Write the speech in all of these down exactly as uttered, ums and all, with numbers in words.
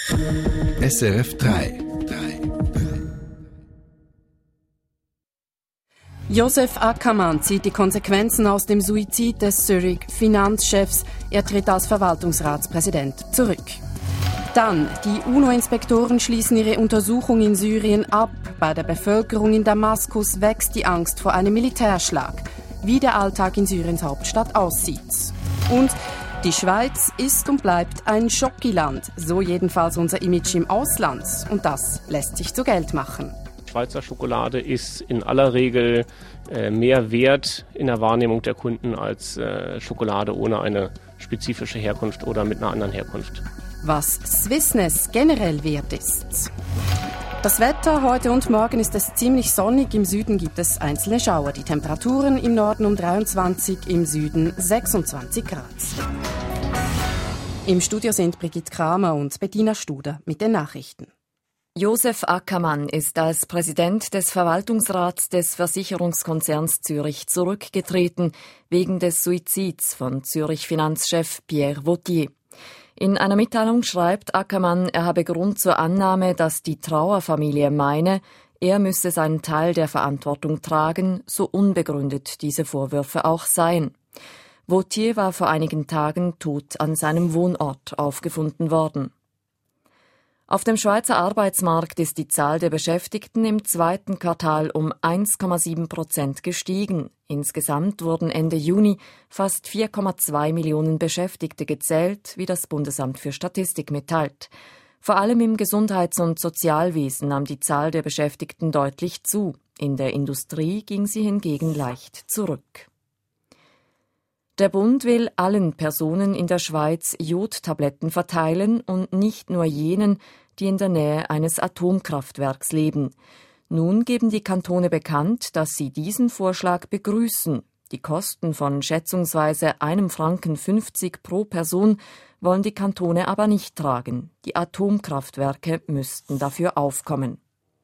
S R F drei. Josef Ackermann zieht die Konsequenzen aus dem Suizid des Zürich-Finanzchefs. Er tritt als Verwaltungsratspräsident zurück. Dann, die UNO-Inspektoren schließen ihre Untersuchung in Syrien ab. Bei der Bevölkerung in Damaskus wächst die Angst vor einem Militärschlag. Wie der Alltag in Syriens Hauptstadt aussieht. Und die Schweiz ist und bleibt ein Schokiland. So jedenfalls unser Image im Ausland. Und das lässt sich zu Geld machen. Schweizer Schokolade ist in aller Regel äh, mehr wert in der Wahrnehmung der Kunden als äh, Schokolade ohne eine spezifische Herkunft oder mit einer anderen Herkunft. Was Swissness generell wert ist. Das Wetter heute und morgen ist es ziemlich sonnig. Im Süden gibt es einzelne Schauer. Die Temperaturen im Norden um dreiundzwanzig, im Süden sechsundzwanzig Grad. Im Studio sind Brigitte Kramer und Bettina Studer mit den Nachrichten. Josef Ackermann ist als Präsident des Verwaltungsrats des Versicherungskonzerns Zürich zurückgetreten, wegen des Suizids von Zürich-Finanzchef Pierre Vautier. In einer Mitteilung schreibt Ackermann, er habe Grund zur Annahme, dass die Trauerfamilie meine, er müsse seinen Teil der Verantwortung tragen, so unbegründet diese Vorwürfe auch seien. Vautier war vor einigen Tagen tot an seinem Wohnort aufgefunden worden. Auf dem Schweizer Arbeitsmarkt ist die Zahl der Beschäftigten im zweiten Quartal um eins Komma sieben Prozent gestiegen. Insgesamt wurden Ende Juni fast vier Komma zwei Millionen Beschäftigte gezählt, wie das Bundesamt für Statistik mitteilt. Vor allem im Gesundheits- und Sozialwesen nahm die Zahl der Beschäftigten deutlich zu. In der Industrie ging sie hingegen leicht zurück. Der Bund will allen Personen in der Schweiz Jodtabletten verteilen und nicht nur jenen, die in der Nähe eines Atomkraftwerks leben. Nun geben die Kantone bekannt, dass sie diesen Vorschlag begrüßen. Die Kosten von schätzungsweise einem Franken fünfzig pro Person wollen die Kantone aber nicht tragen. Die Atomkraftwerke müssten dafür aufkommen.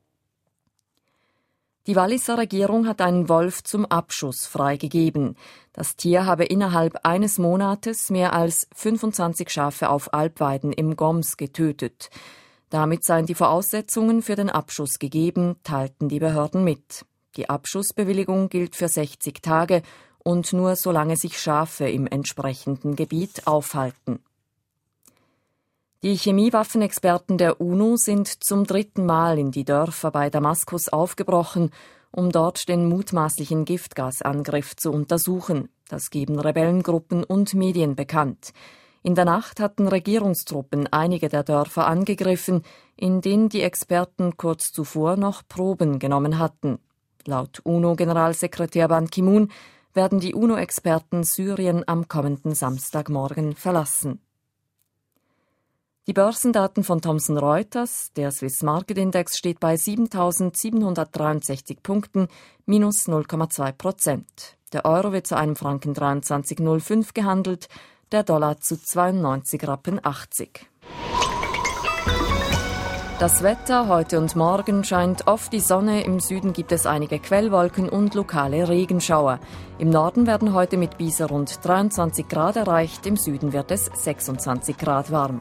Die Walliser Regierung hat einen Wolf zum Abschuss freigegeben. Das Tier habe innerhalb eines Monates mehr als fünfundzwanzig Schafe auf Alpweiden im Goms getötet. Damit seien die Voraussetzungen für den Abschuss gegeben, teilten die Behörden mit. Die Abschussbewilligung gilt für sechzig Tage und nur solange sich Schafe im entsprechenden Gebiet aufhalten. Die Chemiewaffenexperten der UNO sind zum dritten Mal in die Dörfer bei Damaskus aufgebrochen, um dort den mutmaßlichen Giftgasangriff zu untersuchen. Das geben Rebellengruppen und Medien bekannt. In der Nacht hatten Regierungstruppen einige der Dörfer angegriffen, in denen die Experten kurz zuvor noch Proben genommen hatten. Laut UNO-Generalsekretär Ban Ki-moon werden die UNO-Experten Syrien am kommenden Samstagmorgen verlassen. Die Börsendaten von Thomson Reuters, der Swiss Market Index steht bei siebentausendsiebenhundertdreiundsechzig Punkten, minus null Komma zwei Prozent. Der Euro wird zu einem Franken dreiundzwanzig Komma null fünf gehandelt, der Dollar zu zweiundneunzig Rappen achtzig. Das Wetter heute und morgen scheint oft die Sonne, im Süden gibt es einige Quellwolken und lokale Regenschauer. Im Norden werden heute mit Bisher rund dreiundzwanzig Grad erreicht, im Süden wird es sechsundzwanzig Grad warm.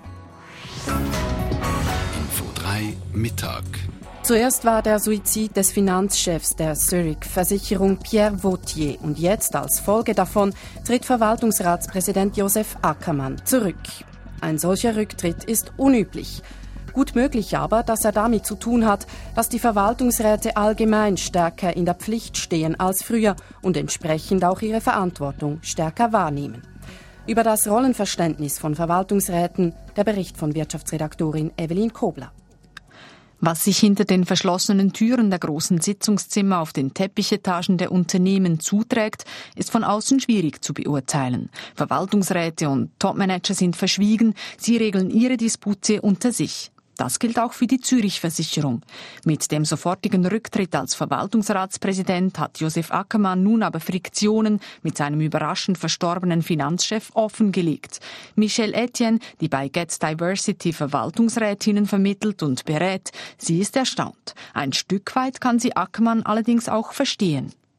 Info drei Mittag. Zuerst war der Suizid des Finanzchefs der Zürich-Versicherung Pierre Vautier und jetzt als Folge davon tritt Verwaltungsratspräsident Josef Ackermann zurück. Ein solcher Rücktritt ist unüblich. Gut möglich aber, dass er damit zu tun hat, dass die Verwaltungsräte allgemein stärker in der Pflicht stehen als früher und entsprechend auch ihre Verantwortung stärker wahrnehmen. Über das Rollenverständnis von Verwaltungsräten der Bericht von Wirtschaftsredaktorin Evelyn Kobler. Was sich hinter den verschlossenen Türen der großen Sitzungszimmer auf den Teppichetagen der Unternehmen zuträgt, ist von außen schwierig zu beurteilen. Verwaltungsräte und Topmanager sind verschwiegen, sie regeln ihre Dispute unter sich. Das gilt auch für die Zürich-Versicherung. Mit dem sofortigen Rücktritt als Verwaltungsratspräsident hat Josef Ackermann nun aber Friktionen mit seinem überraschend verstorbenen Finanzchef offengelegt. Michelle Etienne, die bei Get Diversity Verwaltungsrätinnen vermittelt und berät, sie ist erstaunt. Ein Stück weit kann sie Ackermann allerdings auch verstehen.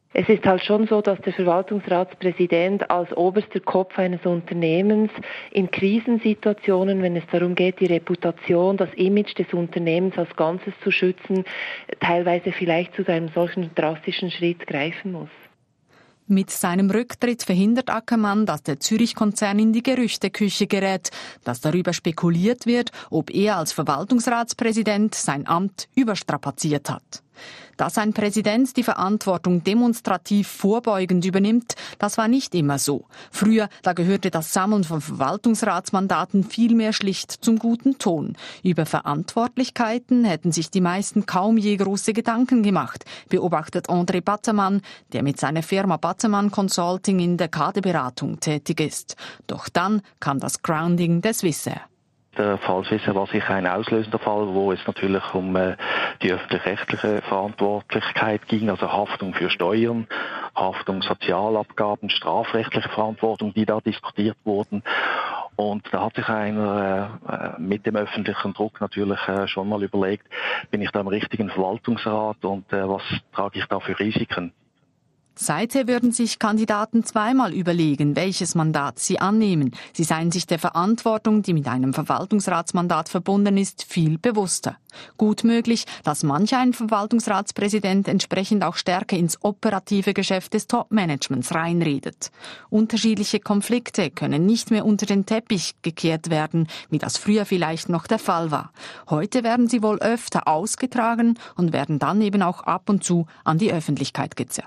Es ist halt schon so, dass der Verwaltungsratspräsident als oberster Kopf eines Unternehmens in Krisensituationen, wenn es darum geht, die Reputation, das Image des Unternehmens als Ganzes zu schützen, teilweise vielleicht zu einem solchen drastischen Schritt greifen muss. Mit seinem Rücktritt verhindert Ackermann, dass der Zürich-Konzern in die Gerüchteküche gerät, dass darüber spekuliert wird, ob er als Verwaltungsratspräsident sein Amt überstrapaziert hat. Dass ein Präsident die Verantwortung demonstrativ vorbeugend übernimmt, das war nicht immer so. Früher, da gehörte das Sammeln von Verwaltungsratsmandaten vielmehr schlicht zum guten Ton. Über Verantwortlichkeiten hätten sich die meisten kaum je große Gedanken gemacht, beobachtet André Battermann, der mit seiner Firma Battermann Consulting in der Kaderberatung tätig ist. Doch dann kam das Grounding des Swissair. Der Fall Swissair war sicher ein auslösender Fall, wo es natürlich um äh, die öffentlich-rechtliche Verantwortlichkeit ging, also Haftung für Steuern, Haftung Sozialabgaben, strafrechtliche Verantwortung, die da diskutiert wurden. Und da hat sich einer äh, mit dem öffentlichen Druck natürlich äh, schon mal überlegt, bin ich da im richtigen Verwaltungsrat und äh, was trage ich da für Risiken? Seither würden sich Kandidaten zweimal überlegen, welches Mandat sie annehmen. Sie seien sich der Verantwortung, die mit einem Verwaltungsratsmandat verbunden ist, viel bewusster. Gut möglich, dass manch ein Verwaltungsratspräsident entsprechend auch stärker ins operative Geschäft des Top-Managements reinredet. Unterschiedliche Konflikte können nicht mehr unter den Teppich gekehrt werden, wie das früher vielleicht noch der Fall war. Heute werden sie wohl öfter ausgetragen und werden dann eben auch ab und zu an die Öffentlichkeit gezerrt.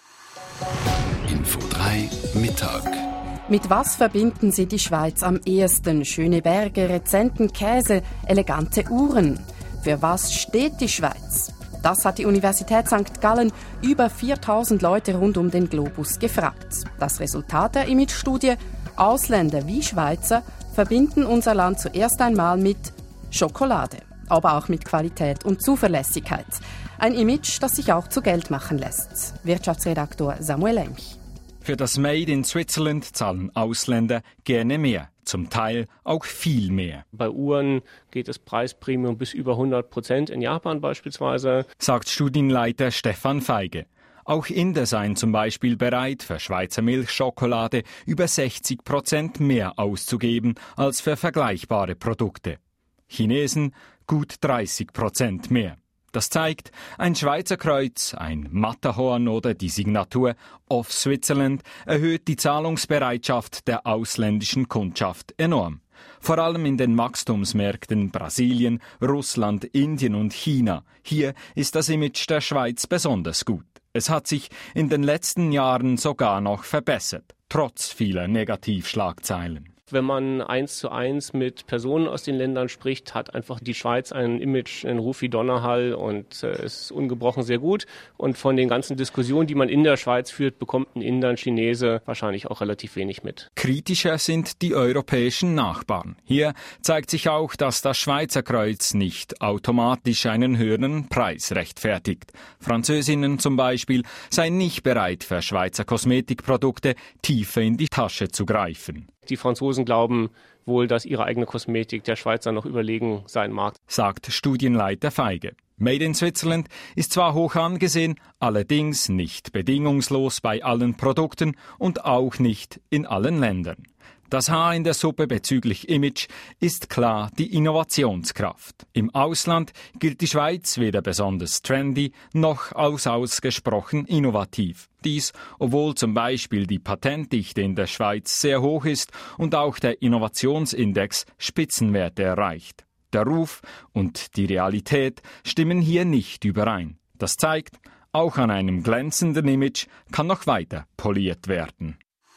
Info drei Mittag. Mit was verbinden Sie die Schweiz am ehesten? Schöne Berge, rezenten Käse, elegante Uhren. Für was steht die Schweiz? Das hat die Universität Sankt Gallen über viertausend Leute rund um den Globus gefragt. Das Resultat der Image-Studie: Ausländer wie Schweizer verbinden unser Land zuerst einmal mit Schokolade, aber auch mit Qualität und Zuverlässigkeit. Ein Image, das sich auch zu Geld machen lässt. Wirtschaftsredaktor Samuel Emch. Für das Made in Switzerland zahlen Ausländer gerne mehr, zum Teil auch viel mehr. Bei Uhren geht das Preispremium bis über hundert Prozent, in Japan beispielsweise, sagt Studienleiter Stefan Feige. Auch Inder seien zum Beispiel bereit, für Schweizer Milchschokolade über sechzig Prozent mehr auszugeben als für vergleichbare Produkte. Chinesen gut dreißig Prozent mehr. Das zeigt, ein Schweizer Kreuz, ein Matterhorn oder die Signatur Of Switzerland erhöht die Zahlungsbereitschaft der ausländischen Kundschaft enorm. Vor allem in den Wachstumsmärkten Brasilien, Russland, Indien und China. Hier ist das Image der Schweiz besonders gut. Es hat sich in den letzten Jahren sogar noch verbessert, trotz vieler Negativschlagzeilen. Wenn man eins zu eins mit Personen aus den Ländern spricht, hat einfach die Schweiz ein Image, einen Ruf wie Donnerhall und äh, ist ungebrochen sehr gut. Und von den ganzen Diskussionen, die man in der Schweiz führt, bekommt ein Inder, ein Chinese wahrscheinlich auch relativ wenig mit. Kritischer sind die europäischen Nachbarn. Hier zeigt sich auch, dass das Schweizer Kreuz nicht automatisch einen höheren Preis rechtfertigt. Französinnen zum Beispiel seien nicht bereit, für Schweizer Kosmetikprodukte tiefer in die Tasche zu greifen. Die Franzosen glauben wohl, dass ihre eigene Kosmetik der Schweizer noch überlegen sein mag, sagt Studienleiter Feige. Made in Switzerland ist zwar hoch angesehen, allerdings nicht bedingungslos bei allen Produkten und auch nicht in allen Ländern. Das Haar in der Suppe bezüglich Image ist klar die Innovationskraft. Im Ausland gilt die Schweiz weder besonders trendy noch als ausgesprochen innovativ. Dies, obwohl zum Beispiel die Patentdichte in der Schweiz sehr hoch ist und auch der Innovationsindex Spitzenwerte erreicht. Der Ruf und die Realität stimmen hier nicht überein. Das zeigt, auch an einem glänzenden Image kann noch weiter poliert werden.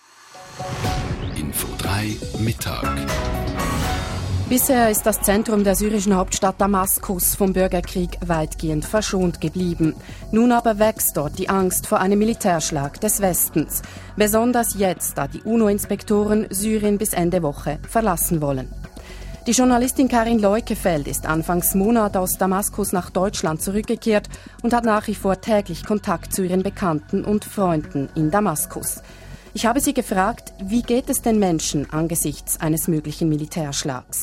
Info drei Mittag. Bisher ist das Zentrum der syrischen Hauptstadt Damaskus vom Bürgerkrieg weitgehend verschont geblieben. Nun aber wächst dort die Angst vor einem Militärschlag des Westens. Besonders jetzt, da die UNO-Inspektoren Syrien bis Ende Woche verlassen wollen. Die Journalistin Karin Leukefeld ist anfangs Monat aus Damaskus nach Deutschland zurückgekehrt und hat nach wie vor täglich Kontakt zu ihren Bekannten und Freunden in Damaskus. Ich habe sie gefragt, wie geht es den Menschen angesichts eines möglichen Militärschlags?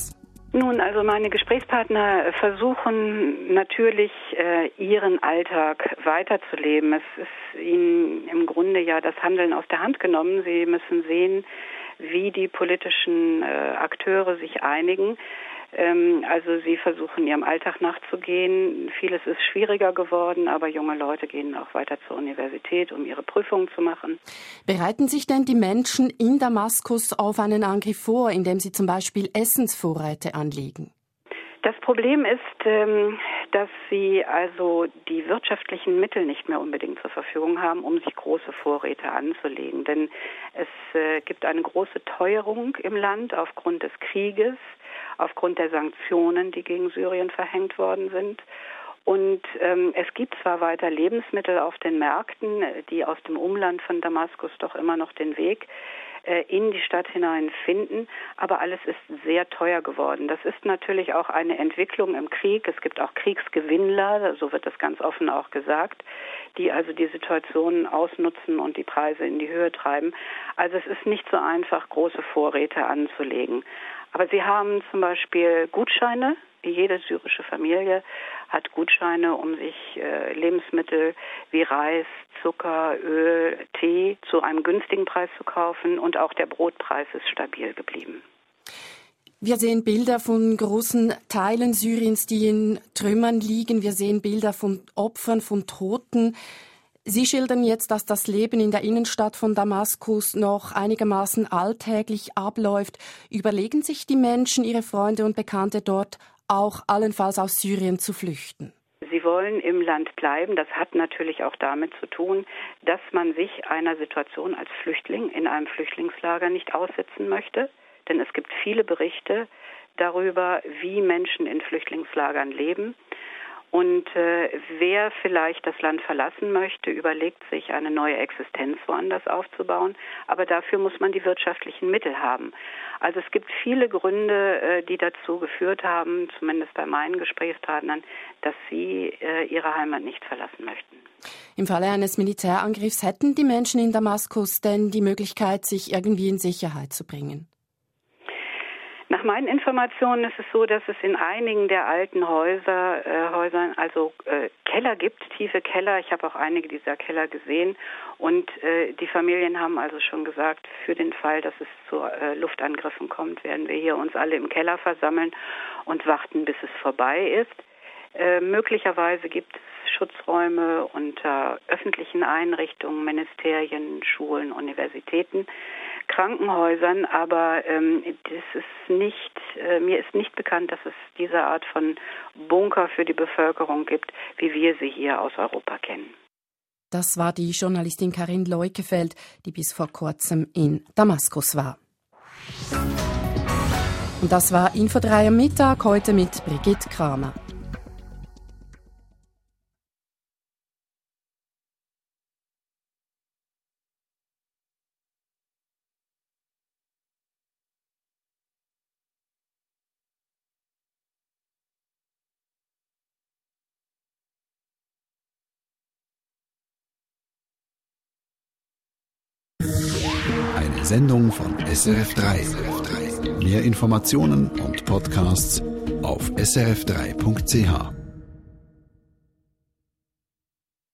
Nun, also meine Gesprächspartner versuchen natürlich, äh, ihren Alltag weiterzuleben. Es ist ihnen im Grunde ja das Handeln aus der Hand genommen. Sie müssen sehen, wie die politischen äh, Akteure sich einigen. Ähm, also sie versuchen, ihrem Alltag nachzugehen. Vieles ist schwieriger geworden, aber junge Leute gehen auch weiter zur Universität, um ihre Prüfungen zu machen. Bereiten sich denn die Menschen in Damaskus auf einen Angriff vor, indem sie zum Beispiel Essensvorräte anlegen? Das Problem ist, ähm, dass sie also die wirtschaftlichen Mittel nicht mehr unbedingt zur Verfügung haben, um sich große Vorräte anzulegen. Denn es äh, gibt eine große Teuerung im Land aufgrund des Krieges, aufgrund der Sanktionen, die gegen Syrien verhängt worden sind. Und ähm, es gibt zwar weiter Lebensmittel auf den Märkten, die aus dem Umland von Damaskus doch immer noch den Weg äh, in die Stadt hinein finden, aber alles ist sehr teuer geworden. Das ist natürlich auch eine Entwicklung im Krieg. Es gibt auch Kriegsgewinnler, so wird das ganz offen auch gesagt, die also die Situation ausnutzen und die Preise in die Höhe treiben. Also es ist nicht so einfach, große Vorräte anzulegen. Aber sie haben zum Beispiel Gutscheine. Jede syrische Familie hat Gutscheine, um sich äh, Lebensmittel wie Reis, Zucker, Öl, Tee zu einem günstigen Preis zu kaufen. Und auch der Brotpreis ist stabil geblieben. Wir sehen Bilder von großen Teilen Syriens, die in Trümmern liegen. Wir sehen Bilder von Opfern, von Toten. Sie schildern jetzt, dass das Leben in der Innenstadt von Damaskus noch einigermaßen alltäglich abläuft. Überlegen sich die Menschen, ihre Freunde und Bekannte dort, auch allenfalls aus Syrien zu flüchten? Sie wollen im Land bleiben. Das hat natürlich auch damit zu tun, dass man sich einer Situation als Flüchtling in einem Flüchtlingslager nicht aussetzen möchte. Denn es gibt viele Berichte darüber, wie Menschen in Flüchtlingslagern leben. Und äh, wer vielleicht das Land verlassen möchte, überlegt sich, eine neue Existenz woanders aufzubauen. Aber dafür muss man die wirtschaftlichen Mittel haben. Also es gibt viele Gründe, äh, die dazu geführt haben, zumindest bei meinen Gesprächspartnern, dass sie äh, ihre Heimat nicht verlassen möchten. Im Falle eines Militärangriffs hätten die Menschen in Damaskus denn die Möglichkeit, sich irgendwie in Sicherheit zu bringen? Nach meinen Informationen ist es so, dass es in einigen der alten Häuser, äh, Häusern also äh, Keller gibt, tiefe Keller. Ich habe auch einige dieser Keller gesehen. Und äh, die Familien haben also schon gesagt, für den Fall, dass es zu äh, Luftangriffen kommt, werden wir hier uns alle im Keller versammeln und warten, bis es vorbei ist. Äh, möglicherweise gibt es Schutzräume unter öffentlichen Einrichtungen, Ministerien, Schulen, Universitäten, Krankenhäusern, aber ähm, das ist nicht, äh, mir ist nicht bekannt, dass es diese Art von Bunker für die Bevölkerung gibt, wie wir sie hier aus Europa kennen. Das war die Journalistin Karin Leukefeld, die bis vor kurzem in Damaskus war. Und das war Info drei am Mittag, heute mit Brigitte Kramer. Eine Sendung von S R F drei. Mehr Informationen und Podcasts auf s r f drei punkt c h.